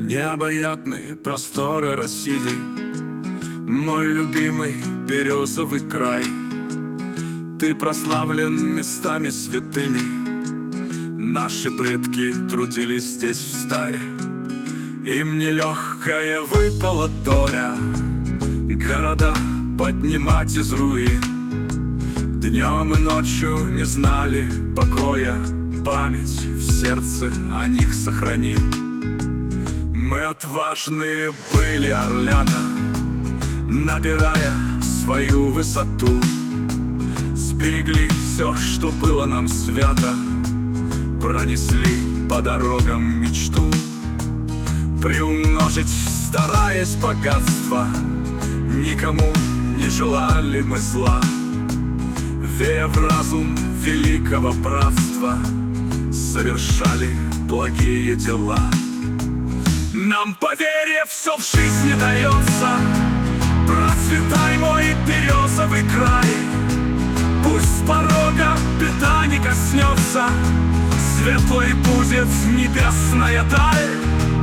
Необъятные просторы России, мой любимый березовый край. Ты прославлен местами святыми, наши предки трудились здесь в стае. Им нелегкая выпала доля города поднимать из руин. Днем и ночью не знали покоя, память в сердце о них сохрани. Мы отважные были орлята, набирая свою высоту. Сберегли все, что было нам свято, пронесли по дорогам мечту. Приумножить, стараясь богатство, никому не желали мы зла. Вея в разум великого братства, совершали благие дела. Нам по вере все в жизни дается. Процветай, мой березовый край. Пусть с порога беда не коснется, светлой будет небесная даль.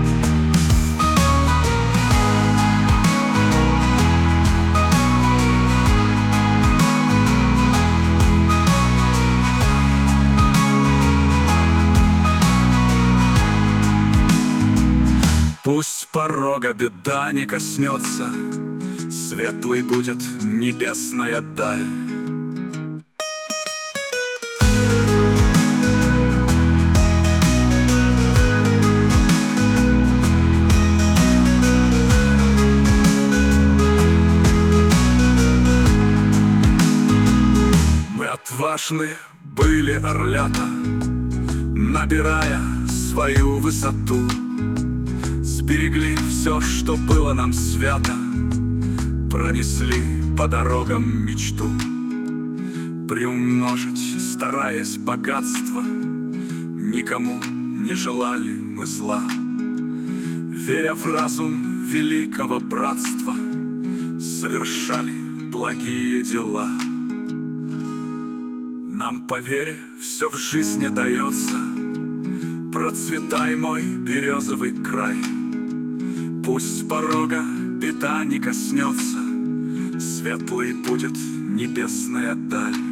Пусть с порога беда не коснется, светлой будет небесная даль. Мы отважны были орлята, набирая свою высоту. Сберегли все, что было нам свято, пронесли по дорогам мечту. Приумножить, стараясь богатство, никому не желали мы зла. Веря в разум великого братства, совершали благие дела. Нам по вере все в жизни дается. Процветай, мой березовый край. Пусть с порога беда не коснется, светлой будет небесная даль.